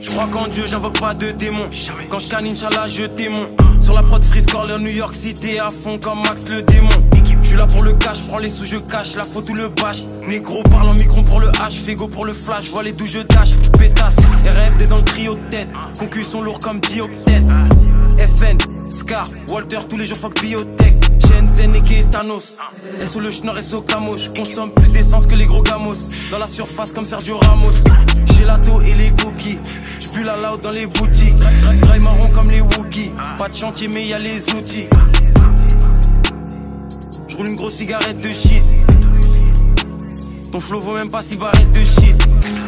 Je crois qu'en Dieu, j'invoque pas de démons. Quand je canine, Inch'Allah, je témoin. Sur la prod Freeze Corler, New York City, à fond comme Max le démon. Je suis là pour le cash, prends les sous, je cache. La faute ou le bâche. Négro parle en micron pour le H. Fego pour le flash, vois les d'où je dash. Pétasse, RFD dans le trio de tête. Concus sont lourds comme dioctète. FN, Scar, Walter, tous les jours fuck biotech. Shenzhen et Thanos. SO le schnorr, SO camo. Je consomme plus d'essence que les gros gamos. Dans la surface comme Sergio Ramos. Gelato et les cookies. J'pue la loud dans les boutiques. Dry marron comme les Wookiees. Pas de chantier mais y'a les outils. J'roule une grosse cigarette de shit. Ton flow vaut même pas 6 barrettes de shit.